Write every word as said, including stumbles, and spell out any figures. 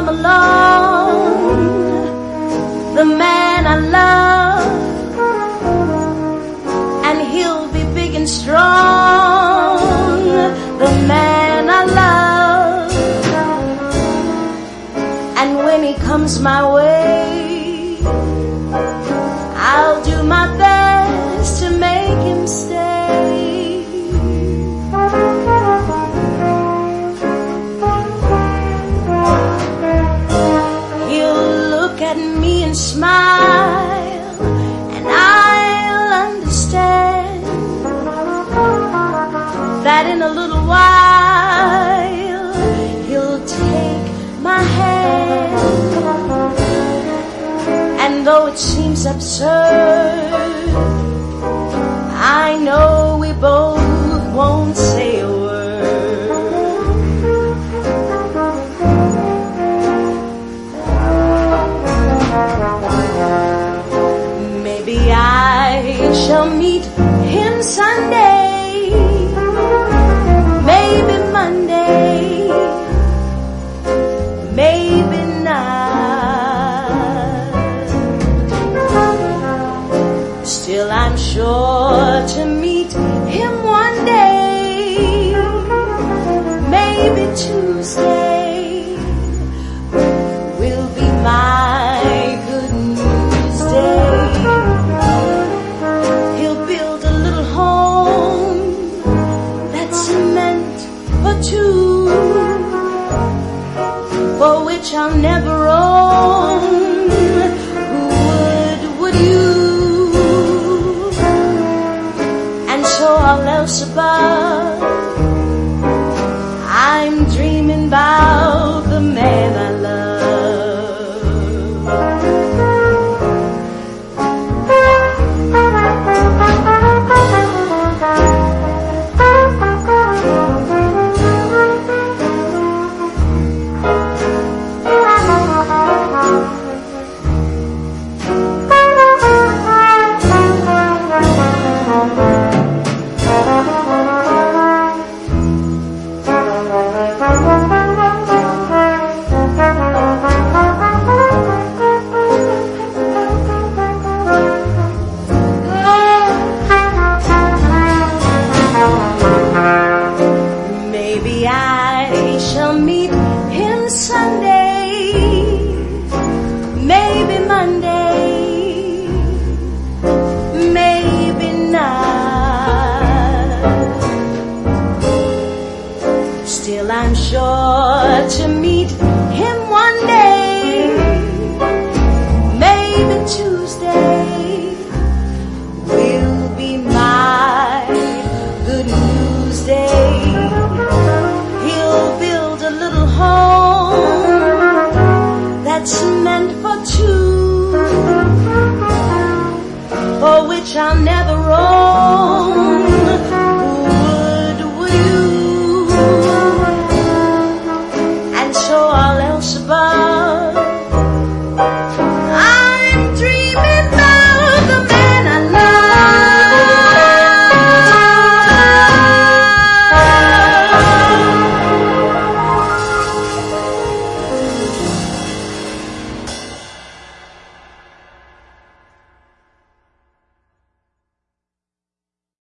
come along, the man I love, and he'll be big and strong, the man I love. And when he comes my way, I'll do my best to make him stay. He'll look at me and smile, and I'll understand that in a little while he'll take my hand. And though it seems absurd, I know we both won't say a word. Maybe I shall meet him Sunday, maybe Monday, maybe not. Still I'm sure to meet him one day, maybe Tuesday will be my good news day. He'll build a little home that's cement for two, for which I'll never own. Who would, would you? And so all else above, I'm dreaming about the man I love.